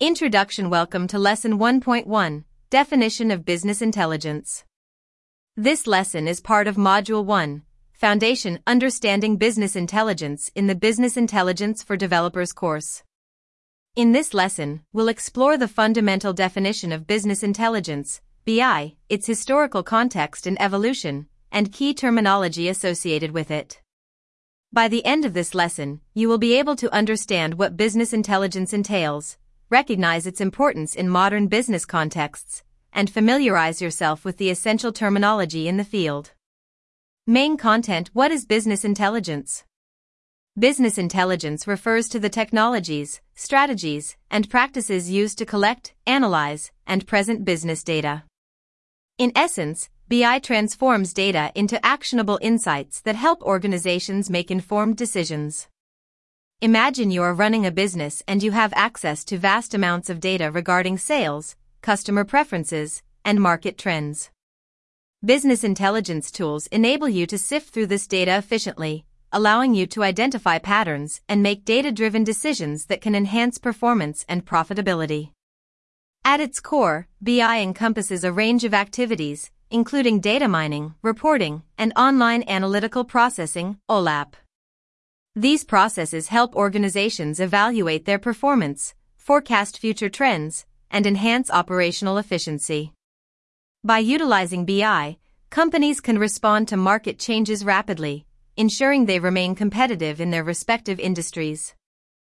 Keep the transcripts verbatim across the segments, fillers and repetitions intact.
Introduction. Welcome to Lesson one point one, Definition of Business Intelligence. This lesson is part of Module one, Foundation Understanding Business Intelligence in the Business Intelligence for Developers course. In this lesson, we'll explore the fundamental definition of business intelligence, B I, its historical context and evolution, and key terminology associated with it. By the end of this lesson, you will be able to understand what business intelligence entails, recognize its importance in modern business contexts, and familiarize yourself with the essential terminology in the field. Main content. What is business intelligence? Business intelligence refers to the technologies, strategies, and practices used to collect, analyze, and present business data. In essence, B I transforms data into actionable insights that help organizations make informed decisions. Imagine you are running a business and you have access to vast amounts of data regarding sales, customer preferences, and market trends. Business intelligence tools enable you to sift through this data efficiently, allowing you to identify patterns and make data-driven decisions that can enhance performance and profitability. At its core, B I encompasses a range of activities, including data mining, reporting, and online analytical processing, O L A P. These processes help organizations evaluate their performance, forecast future trends, and enhance operational efficiency. By utilizing B I, companies can respond to market changes rapidly, ensuring they remain competitive in their respective industries.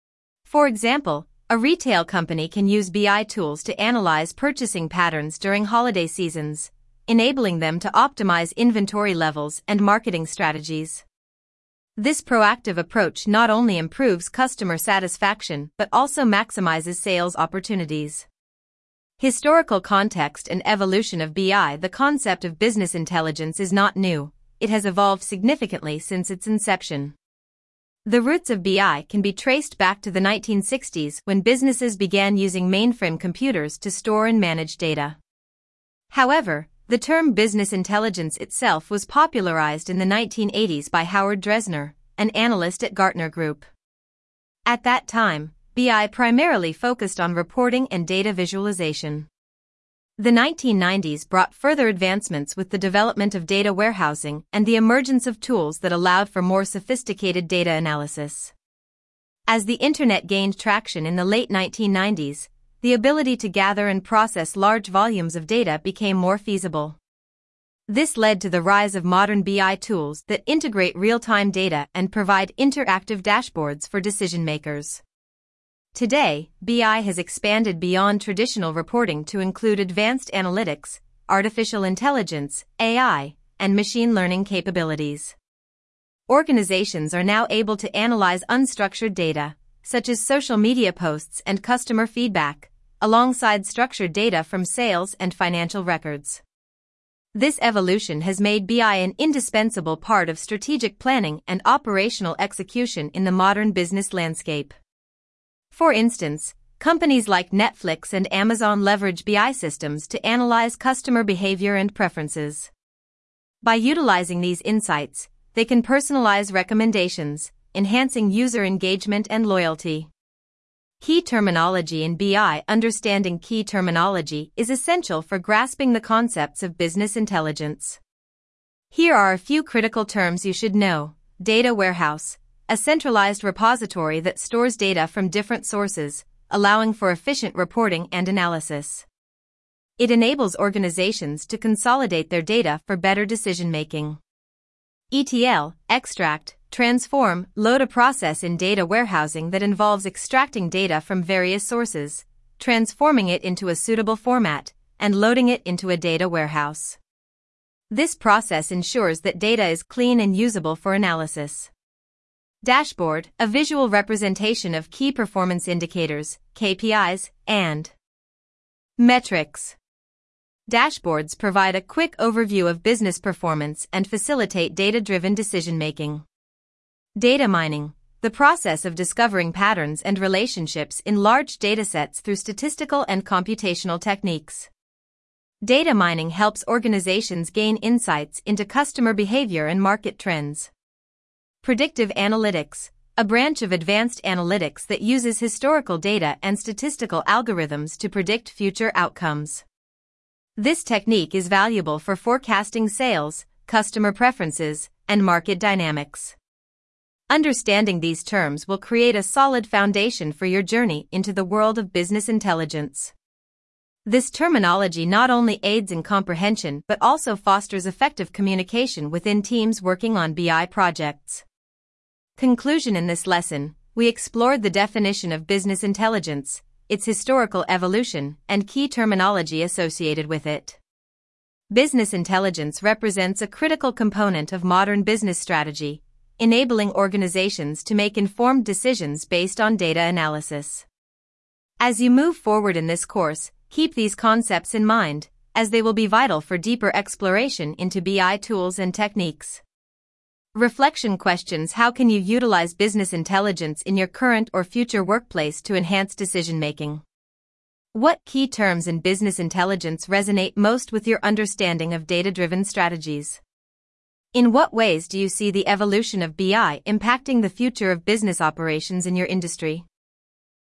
For example, a retail company can use B I tools to analyze purchasing patterns during holiday seasons, enabling them to optimize inventory levels and marketing strategies. This proactive approach not only improves customer satisfaction but also maximizes sales opportunities. Historical context and evolution of B I. The concept of business intelligence is not new, it has evolved significantly since its inception. The roots of B I can be traced back to the nineteen sixties when businesses began using mainframe computers to store and manage data. However, the term business intelligence itself was popularized in the nineteen eighties by Howard Dresner, an analyst at Gartner Group. At that time, B I primarily focused on reporting and data visualization. The nineteen nineties brought further advancements with the development of data warehousing and the emergence of tools that allowed for more sophisticated data analysis. As the Internet gained traction in the late nineteen nineties, the ability to gather and process large volumes of data became more feasible. This led to the rise of modern B I tools that integrate real-time data and provide interactive dashboards for decision-makers. Today, B I has expanded beyond traditional reporting to include advanced analytics, artificial intelligence, A I, and machine learning capabilities. Organizations are now able to analyze unstructured data, such as social media posts and customer feedback, alongside structured data from sales and financial records. This evolution has made B I an indispensable part of strategic planning and operational execution in the modern business landscape. For instance, companies like Netflix and Amazon leverage B I systems to analyze customer behavior and preferences. By utilizing these insights, they can personalize recommendations, enhancing user engagement and loyalty. Key terminology in B I. Understanding key terminology is essential for grasping the concepts of business intelligence. Here are a few critical terms you should know. Data warehouse, a centralized repository that stores data from different sources, allowing for efficient reporting and analysis. It enables organizations to consolidate their data for better decision-making. E T L, extract, transform, load. A process in data warehousing that involves extracting data from various sources, transforming it into a suitable format, and loading it into a data warehouse. This process ensures that data is clean and usable for analysis. Dashboard, a visual representation of key performance indicators, K P Is, and metrics. Dashboards provide a quick overview of business performance and facilitate data-driven decision-making. Data mining, the process of discovering patterns and relationships in large datasets through statistical and computational techniques. Data mining helps organizations gain insights into customer behavior and market trends. Predictive analytics, a branch of advanced analytics that uses historical data and statistical algorithms to predict future outcomes. This technique is valuable for forecasting sales, customer preferences, and market dynamics. Understanding these terms will create a solid foundation for your journey into the world of business intelligence. This terminology not only aids in comprehension but also fosters effective communication within teams working on B I projects. Conclusion: in this lesson, we explored the definition of business intelligence, its historical evolution, and key terminology associated with it. Business intelligence represents a critical component of modern business strategy, enabling organizations to make informed decisions based on data analysis. As you move forward in this course, keep these concepts in mind, as they will be vital for deeper exploration into B I tools and techniques. Reflection questions: how can you utilize business intelligence in your current or future workplace to enhance decision-making? What key terms in business intelligence resonate most with your understanding of data-driven strategies? In what ways do you see the evolution of B I impacting the future of business operations in your industry?